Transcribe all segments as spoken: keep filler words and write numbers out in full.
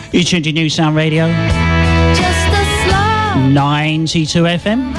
You tuned to New Sound Radio, ninety-two F M.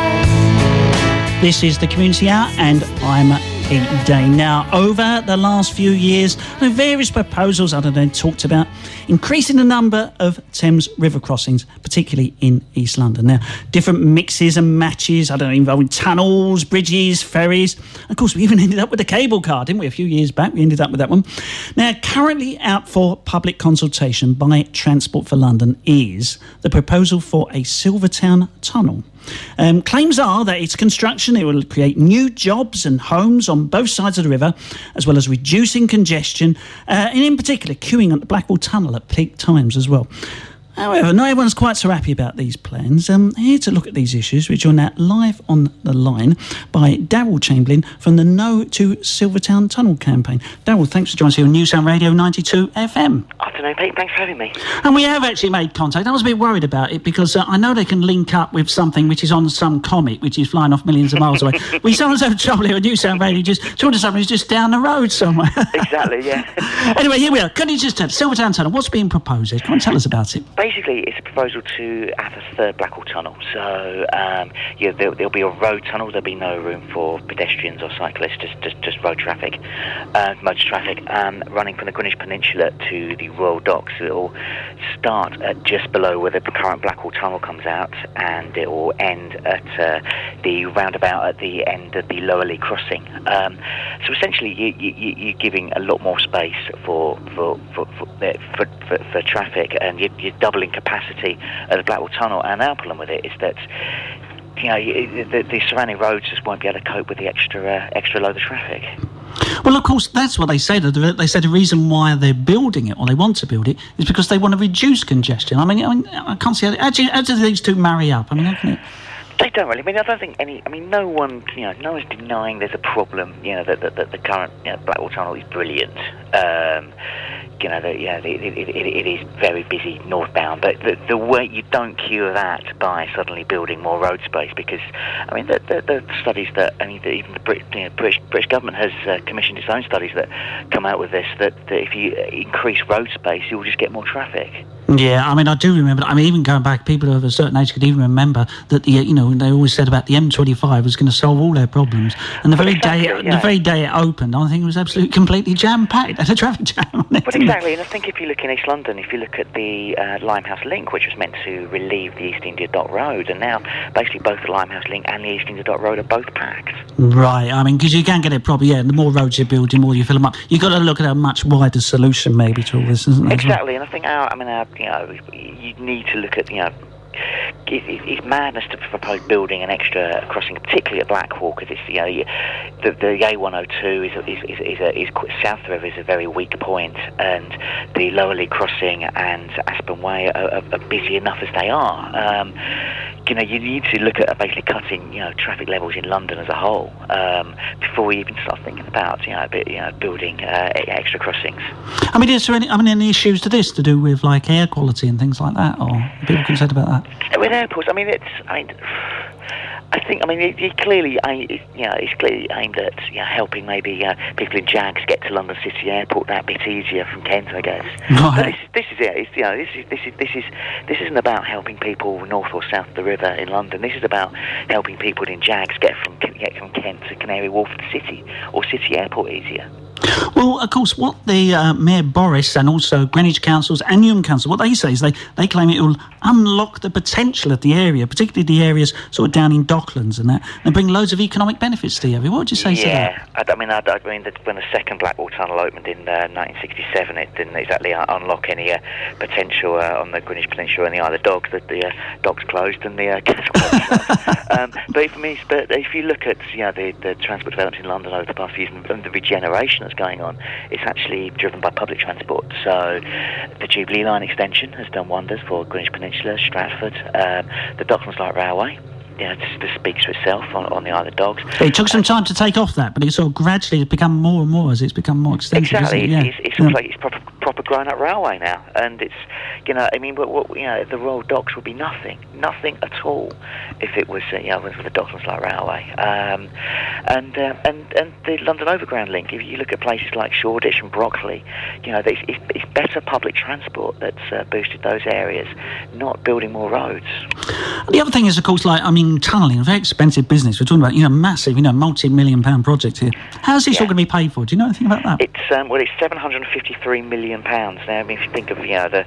This is the Community Hour, and I'm Pete Day. Now, over the last few years, there are various proposals, I don't know, talked about increasing the number of Thames River crossings, particularly in East London. Now, different mixes and matches, I don't know, involving tunnels, bridges, ferries. Of course, we even ended up with a cable car, didn't we? A few years back, we ended up with that one. Now, currently out for public consultation by Transport for London is the proposal for a Silvertown tunnel. Um, claims are that its construction, it will create new jobs and homes on both sides of the river, as well as reducing congestion, uh, and in particular queuing at the Blackwall Tunnel at peak times as well. However, not everyone's quite so happy about these plans. Um, here to look at these issues, we're joined now live on the line by Daryl Chamberlain from the No to Silvertown Tunnel campaign. Daryl, thanks for joining us here on New Sound Radio ninety-two F M. Afternoon, Pete. Thanks for having me. And we have actually made contact. I was a bit worried about it because uh, I know they can link up with something which is on some comet, which is flying off millions of miles away. We sometimes have trouble here on New Sound Radio just talking to somebody who's just down the road somewhere. Exactly, yeah. Anyway, here we are. Can you just tell us, Silvertown Tunnel, what's being proposed here? Come on, tell us about it. Basically, it's a proposal to add a third Blackwall Tunnel. So, um, yeah, there, there'll be a road tunnel. There'll be no room for pedestrians or cyclists, just just, just road traffic, uh, motor traffic, um, running from the Greenwich Peninsula to the Royal Docks. It'll start at just below where the current Blackwall Tunnel comes out, and it will end at uh, the roundabout at the end of the Lower Lee Crossing. Um, so essentially, you, you, you're giving a lot more space for for for for, for, for, for traffic, and you're, you're doubling capacity of the Blackwall Tunnel. And our problem with it is that, you know, the, the surrounding roads just won't be able to cope with the extra uh, extra load of traffic. Well, of course, that's what they say. They say the reason why they're building it, or they want to build it, is because they want to reduce congestion. I mean, I, mean, I can't see how, how, do, how do these two marry up? I mean, how can it... They don't really. I mean, I don't think any. I mean, no one. You know, no one's denying there's a problem. You know, that the, the, the current you know, Blackwall Tunnel is brilliant. Um, you know, the, yeah, the, it, it, it is very busy northbound, but the, the way you don't cure that by suddenly building more road space, because I mean, the, the, the studies that I mean, the, even the Brit, you know, British British government has uh, commissioned its own studies that come out with this. That, that if you increase road space, you will just get more traffic. Yeah, I mean, I do remember. I mean, even going back, people of a certain age could even remember that the you know they always said about the M twenty-five was going to solve all their problems, and the very exactly, day yeah. the very day it opened, I think it was absolutely completely jam packed. Had a traffic jam on it. Well, exactly, and I think if you look in East London, if you look at the uh, Limehouse Link, which was meant to relieve the East India Dock Road, and now basically both the Limehouse Link and the East India Dock Road are both packed. Right, I mean, because you can get it probably, yeah, the more roads you build, the more you fill them up. You've got to look at a much wider solution maybe to all this, isn't there? Exactly, and I think our, I mean, our, you know, you need to look at, you know, It, it, it's madness to propose building an extra crossing, particularly at Blackwall, because it's, you know, you, the, the A one oh two is is is, is, a, is south of the river is a very weak point, and the Lower Lee Crossing and Aspen Way are, are, are busy enough as they are. Um, you know, you need to look at basically cutting, you know, traffic levels in London as a whole um, before we even start thinking about, you know, a bit, you know, building uh, extra crossings. I mean, is there any, I mean, any issues to this to do with like air quality and things like that, or are people concerned about that? With airports, I mean, it's, I mean, I think, I mean, it, it clearly, I, it, you know, it's clearly aimed at, you know, helping maybe uh, people in Jags get to London City Airport that bit easier from Kent, I guess. Right. But this, this is it. It's, you know, this is this is this is this isn't about helping people north or south of the river in London. This is about helping people in Jags get from get from Kent to Canary Wharf to City or City Airport easier. Well, of course, what the uh, Mayor Boris and also Greenwich Councils and Newham Council, what they say is they, they claim it will unlock the potential of the area, particularly the areas sort of down in Docklands and that, and bring loads of economic benefits to the area. What would you say yeah, to that? I, I mean, I, I mean, when the second Blackwall Tunnel opened in uh, nineteen sixty-seven, it didn't exactly uh, unlock any uh, potential uh, on the Greenwich Peninsula and the Isle of Dogs. The, the uh, docks closed and the uh, gas closed. um, but for me, but if you look at you know the, the transport developments in London over the past few years and the regeneration that's going on, it's actually driven by public transport. So the Jubilee Line extension has done wonders for Greenwich Peninsula, Stratford, um, the Docklands Light Railway. Yeah, it just speaks for itself on, on the Isle of Dogs. It took some time to take off that, but it's sort of gradually become more and more as it's become more extensive. Exactly, Isn't it? Yeah. it's, it's, yeah. like it's pro- proper grown-up railway now, and it's, you know, I mean, what, what, you know, the Royal Docks would be nothing, nothing at all, if it was, uh, you know, with the Docklands Light Railway, um, and uh, and and the London Overground link. If you look at places like Shoreditch and Brockley, you know, it's, it's, it's better public transport that's uh, boosted those areas, not building more roads. The other thing is, of course, like, I mean, tunnelling, a very expensive business. We're talking about, you know, massive, you know, multi-million pound project here. How's this yeah. all going to be paid for? Do you know anything about that? It's um, well, it's seven hundred fifty-three million pounds now. I mean, if you think of, you know, the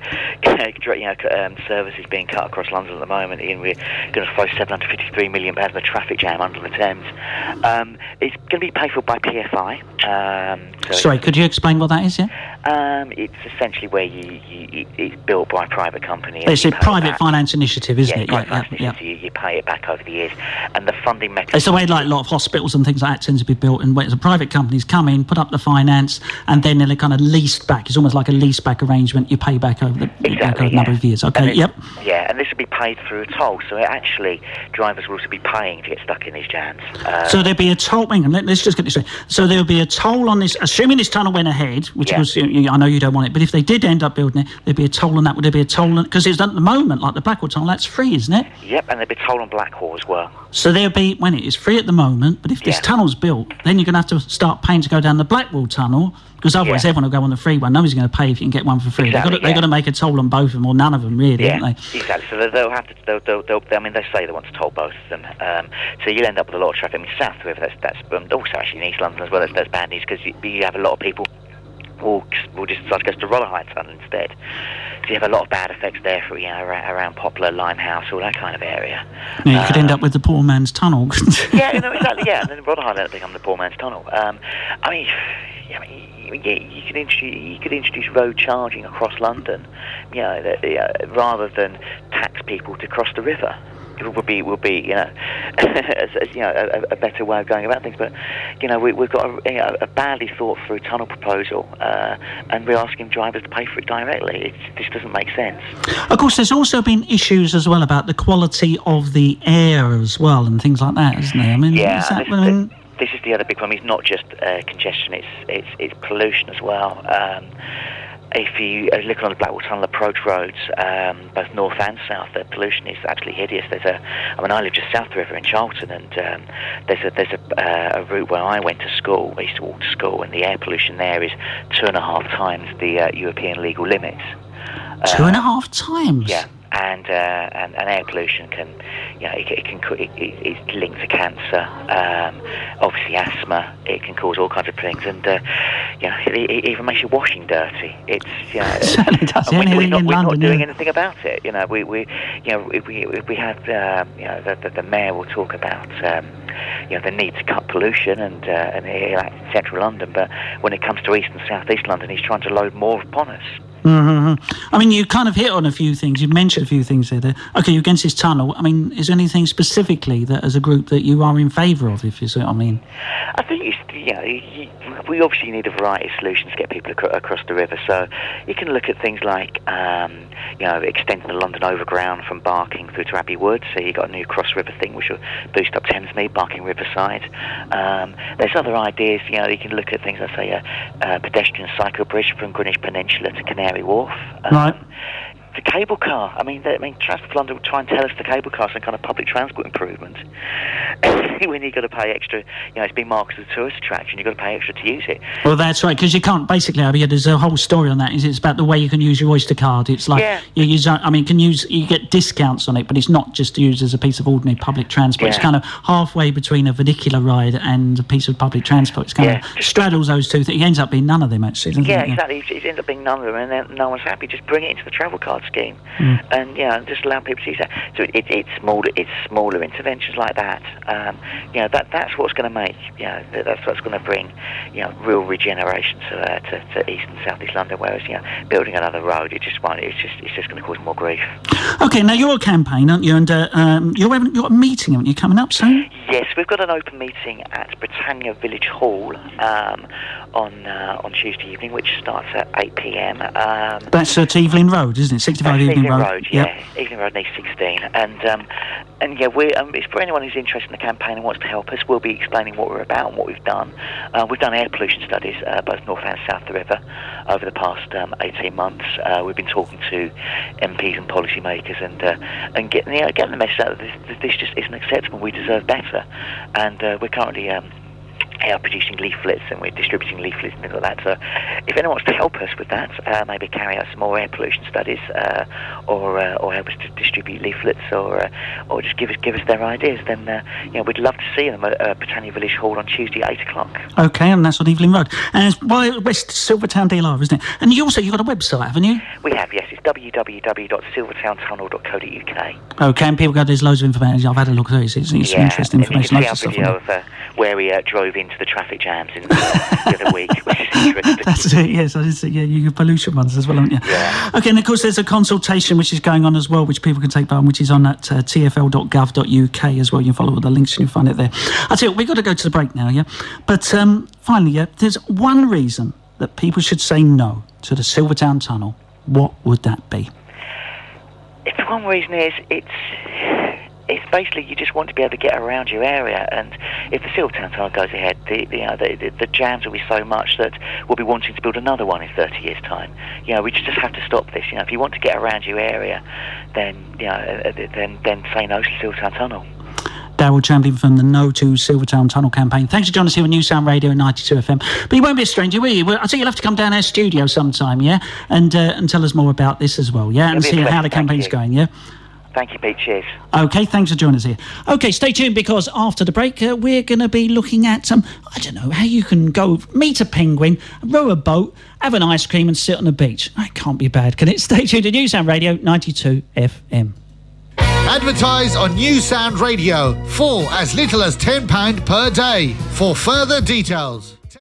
you know um, services being cut across London at the moment, and we're going to throw seven hundred fifty-three million pounds in the traffic jam under the Thames. Um, it's going to be paid for by P F I. Um, so Sorry, could you explain what that is? Yeah. Um, it's essentially where you, you it's built by a private company. It's a private finance initiative, isn't yeah, it? Private Yeah, finance yeah, initiative. You, you pay it back over the years, and the funding mechanism. It's the way like a lot of hospitals and things like that tend to be built, and where the private companies come in, put up the finance, and then they're kind of leased back. It's almost like a lease back arrangement. You pay back over the exactly, back over a yeah. number of years. Okay, it, yep. Yeah, and this will be paid through a toll, so it actually drivers will also be paying to get stuck in these jams. Uh, so there'll be a toll. Hang on, let, let's just get this straight. So there'll be a toll on this, assuming this tunnel went ahead, which yeah. was, you know, I know you don't want it, but if they did end up building it, there'd be a toll on that. Would there be a toll on? Because it's at the moment, like the Blackwall tunnel, that's free, isn't it? Yep, and there'll be toll on Blackwall as well. So there'll be, when it is free at the moment, but if this yeah. tunnel's built, then you're going to have to start paying to go down the Blackwall tunnel, because otherwise yeah. everyone will go on the free one. Nobody's going to pay if you can get one for free. Exactly, they've, got to, yeah. they've got to make a toll on both of them, or none of them, really, yeah, haven't they? Exactly. So they'll have to. They'll, they'll, they'll, I mean, they say they want to toll both of them. Um, so you'll end up with a lot of traffic. I mean, South River. That's that's um, also actually in East London as well. That's, that's bad news because you, you have a lot of people will will just decide to go to Rotherhithe Tunnel instead. So you have a lot of bad effects there for, you know, around, around Poplar, Limehouse, all that kind of area. Yeah, you um, could end up with the poor man's tunnel. yeah, no, exactly. Yeah, and then Rotherhithe will become the poor man's tunnel. Um, I mean, I mean, yeah, you could introduce you could introduce road charging across London, you know, that, uh, rather than tax people to cross the river. It would be, would be, you know, as, as, you know, a, a better way of going about things. But, you know, we, we've got a, you know, a badly thought through tunnel proposal, uh, and we're asking drivers to pay for it directly. It this doesn't make sense. Of course, there's also been issues as well about the quality of the air as well, and things like that, isn't there? I mean, yeah, is that, this, I mean, the, this is the other big problem. It's not just uh, congestion; it's it's it's pollution as well. Um, If you look on the Blackwall Tunnel approach roads, um, both north and south, the pollution is absolutely hideous. There's a, I mean, I live just south the river in Charlton, and um, there's a there's a, uh, a route where I went to school. I used to walk to school, and the air pollution there is two and a half times the uh, European legal limits. Two uh, and a half times. Yeah. And, uh, and and air pollution can, you know, it, it can it, it, it's linked to cancer, um, obviously asthma. It can cause all kinds of things, and uh, you know, it, it even makes your washing dirty. It's, you know, it certainly does. and we, we're, not, in we're London, not doing yeah. anything about it. You know, we, we you know we we had uh, you know the, the the mayor will talk about um, you know the need to cut pollution and uh, and in central London, but when it comes to east and south east London, he's trying to load more upon us. Mm-hmm. I mean, you kind of hit on a few things. You mentioned a few things there. there. Okay, you're against this tunnel. I mean, is there anything specifically that, as a group, that you are in favour of? If you see what I mean. I think it's, you know, you, we obviously need a variety of solutions to get people ac- across the river. So you can look at things like, um, you know, extending the London Overground from Barking through to Abbey Wood. So you've got a new cross river thing which will boost up Thamesmead, Barking Riverside. Um, there's other ideas. You know, you can look at things like, say, a, a pedestrian cycle bridge from Greenwich Peninsula to Canary Wharf. Um, right. The cable car. I mean, the, I mean, Transport for London will try and tell us the cable car is some kind of public transport improvement. When you've got to pay extra, you know, it's been marked as a tourist attraction. You've got to pay extra to use it. Well, that's right, because you can't. Basically, I mean, there's a whole story on that. Is it's about the way you can use your Oyster card. It's like yeah. you use. I mean, can use. You get discounts on it, but it's not just used as a piece of ordinary public transport. Yeah. It's kind of halfway between a vernacular ride and a piece of public transport. It's kind yeah. of straddles those two things. It ends up being none of them, actually. Doesn't yeah, it? exactly. It, it ends up being none of them, and then no one's happy. Just bring it into the travel card scheme. Mm. And yeah, and just allow people to use that. So it, it, it's smaller, it's smaller interventions like that. Um, you know, that that's what's going to make, you know, that, that's what's going to bring, you know, real regeneration to, uh, to to east and south east London. Whereas, you know, building another road, it just won't. It's just it's just going to cause more grief. Okay, now you're a campaign, aren't you? And uh, um, you're having, you've got a meeting, haven't you, coming up soon? Yes, we've got an open meeting at Britannia Village Hall um, on uh, on Tuesday evening, which starts at eight p.m. Um, That's at Evelyn Road, isn't it? sixty-five That's Evening Road. Road. Yeah, yep. Evening Road, E sixteen, and um, and yeah, we um, it's for anyone who's interested in the campaign and wants to help us. We'll be explaining what we're about and what we've done. Uh, we've done air pollution studies, uh, both north and south of the river, over the past um, eighteen months. Uh, we've been talking to M Ps and policymakers and uh, and getting you know, getting the message out that this, this just isn't acceptable. We deserve better, and uh, we're currently. Um, are producing leaflets, and we're distributing leaflets and things like that. So if anyone wants to help us with that, uh, maybe carry out some more air pollution studies, uh, or uh, or help us to distribute leaflets, or uh, or just give us give us their ideas, then uh, you know, we'd love to see them at uh, Britannia Village Hall on Tuesday at eight o'clock. Okay, and that's on Evelyn Road. And it's by West Silvertown D L R, isn't it? And you also, you've got a website, haven't you? We have, yes. It's w w w dot silvertown tunnel dot co dot u k. Okay, and people go, there's loads of information. I've had a look through it. It's, it's yeah, interesting information. And you can see our video of uh, where we uh, drove into the traffic jams in the, the other week, which is interesting. That's it, yes. I did see, yeah, you have pollution ones as well, haven't you? Yeah. Okay, and of course there's a consultation which is going on as well, which people can take part in, which is on at uh, t f l dot gov dot u k as well. You can follow all the links and you'll find it there. I tell you what, we've got to go to the break now, yeah? But um, finally, yeah, there's one reason that people should say no to the Silvertown Tunnel. What would that be? If the one reason is it's it's basically you just want to be able to get around your area, and if the Silvertown Tunnel goes ahead, the the, you know, the, the, the jams will be so much that we'll be wanting to build another one in thirty years' time. You know, we just have to stop this. You know, if you want to get around your area, then you know, then then say no to the Silvertown Tunnel. Daryl Chamberlain from the No to Silvertown Tunnel campaign. Thanks for joining us here on New Sound Radio ninety-two F M. But you won't be a stranger, will you? Well, I think you'll have to come down our studio sometime, yeah, and uh, and tell us more about this as well, yeah, and see how the campaign's going, yeah. Thank you, Pete. Cheers. Okay, thanks for joining us here. Okay, stay tuned, because after the break, uh, we're going to be looking at some, I don't know, how you can go meet a penguin, row a boat, have an ice cream and sit on the beach. That can't be bad, can it? Stay tuned to New Sound Radio ninety-two F M. Advertise on New Sound Radio for as little as ten pounds per day. For further details.